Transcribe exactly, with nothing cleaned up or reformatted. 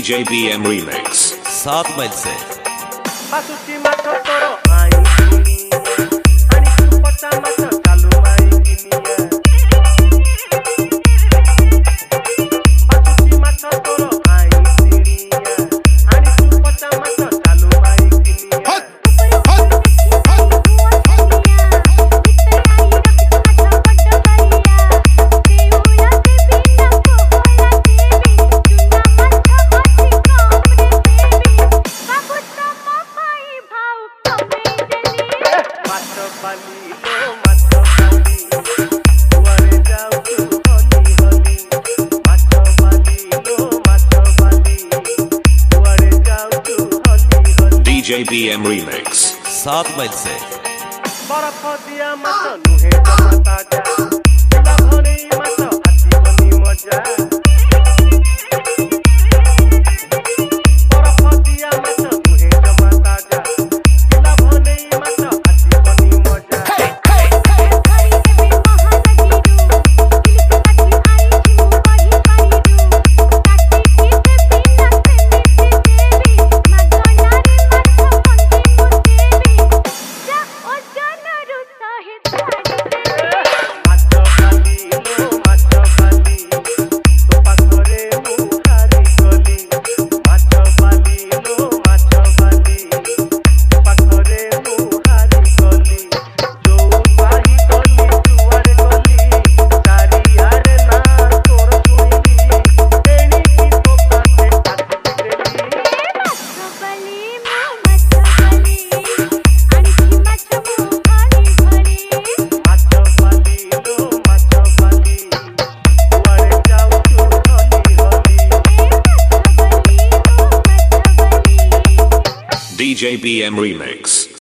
J B M Remix सात mile से D J B M Remix सात mile से बर्फ दिया मत नुहे जमाता जा दिला भरे मत आती बनी मजा बर्फ दिया मत नुहे जमाता जा दिला भरे मत आती बनी मजा D J B M Remix